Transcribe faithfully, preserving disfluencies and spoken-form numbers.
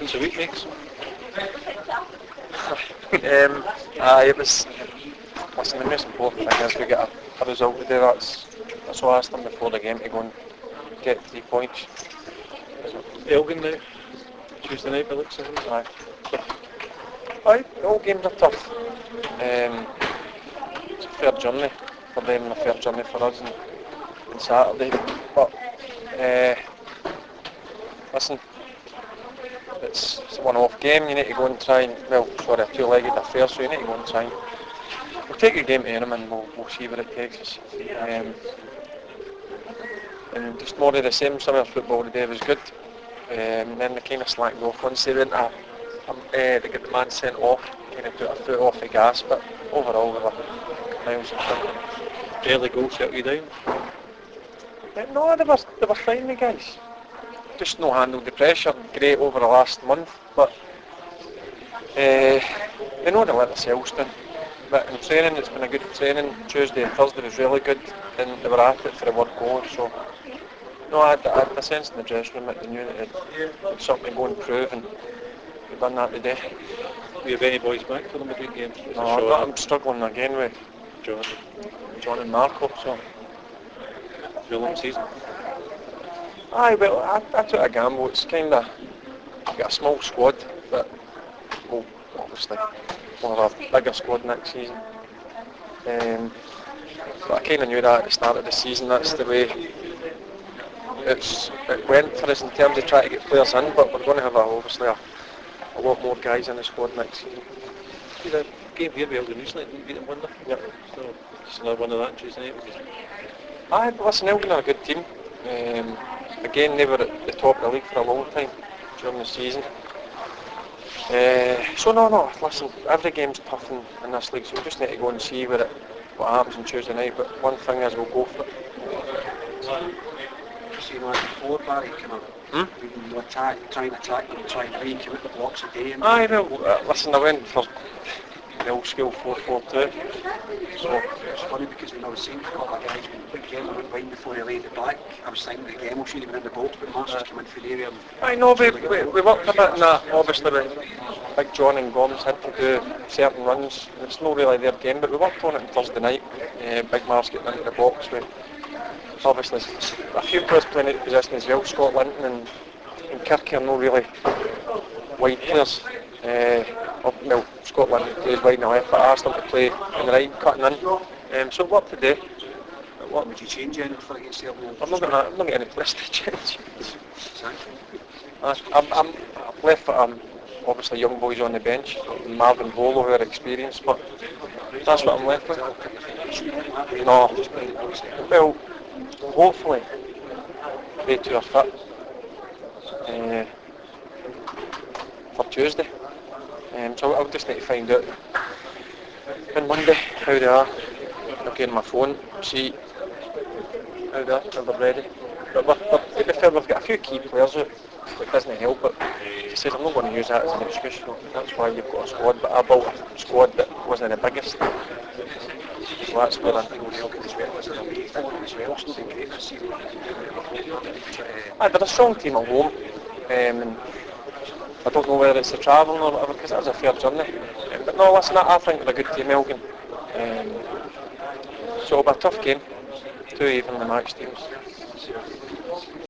difference a week makes. um, aye, it was. Listen, the most important thing is we get a, a result today. That's that's all I asked them before the game to go and get three points. Elgin now, Tuesday night by the looks of things. Aye. Aye, all games are tough. Um, it's a fair journey for them and a fair journey for us on, on Saturday. But uh, listen, it's, it's a one-off game. You need to go and try and, well, sorry, a two-legged affair, so you need to go and try and we'll take a game to them and we'll, we'll see where it takes us. Um, and just more of the same. Some of the football today was good. Um, and then they kind of slacked off once they went a, a, uh, they got the man sent off, kind of put a foot off the gas, but overall they were miles in front. Early goal shut you down? Uh, no, they were, they were fine, the guys. Just no handled the pressure great over the last month, but uh, they know they let themselves down. But in training, it's been a good training. Tuesday and Thursday was really good, and they were at it for the word go. So, no, I had, I had a sense in the dressing room that they knew that it had something to go and prove, and we've done that today. Do you have any boys back for the midweek games? No, I'm, not, I'm struggling again with John. John and Marco. So, Full season. aye, well, I, I took a gamble. It's kind of got a small squad, but we'll obviously we'll have a bigger squad next season. Um, but I kind of knew that at the start of the season. That's the way it's it went for us in terms of trying to get players in. But we're going to have a, obviously a, a lot more guys in the squad next season. See the game here with Elgin recently, didn't beat them one nothing. Yep. So just another one of that Tuesday night. Aye, but listen, Elgin are a good team. Um, again, they were at the top of the league for a long time during the season. Uh, so no, no, listen, every game's tough in, in this league, so we just need to go and see where it, what happens on Tuesday night, but one thing is we'll go for it. So you know, before Barry kind of, Hmm? you know, attack, trying to attack and trying to break out the blocks a day. And Aye, well, uh, listen, I went for the old school four four two, so it's funny because when I was saying to a couple of guys, when Gemma went wide before he laid it back, I was thinking that Gemma should have been in the ball to put Masters come in for the area. And I know, we, we, we worked a bit in that, obviously, with Big John and Gomes had to do certain runs. It's not really their game, but we worked on it on Thursday night. Uh, Big Mars getting into the box with, obviously, a few players playing out of position as well. Scott Linton and, and Kirky are not really wide players. Uh, well, well, Scott Linton plays wide in the left, but I asked them to play in the right, cutting in. Um, so it worked today. what would you change anything for against the Elgin? I'm not going to, I'm not getting any place to change. Exactly. I'm, I'm, I've left for um, obviously young boys on the bench, Marvin Bolo who are experienced, but that's what I'm left with. No, well, hopefully they two are fit uh, for Tuesday. Um, so I'll just need to find out on Monday how they are. I'll get on my phone, see how they are, if they're ready. But we're, we're, to be fair, we've got a few key players out. It doesn't help, but he said I'm not going to use that as an excuse, so that's why you've got a squad. But I built a squad that wasn't the biggest, so that's where I think the Elgin as well as an away form as well. It's not been great this season. Aye, they're a strong team at home, um, and I don't know whether it's the travelling or whatever, because it is a fair journey. Um, but no, listen, I, I think they're a good team, Elgin. Um, so it'll be a tough game, two evenly matched teams.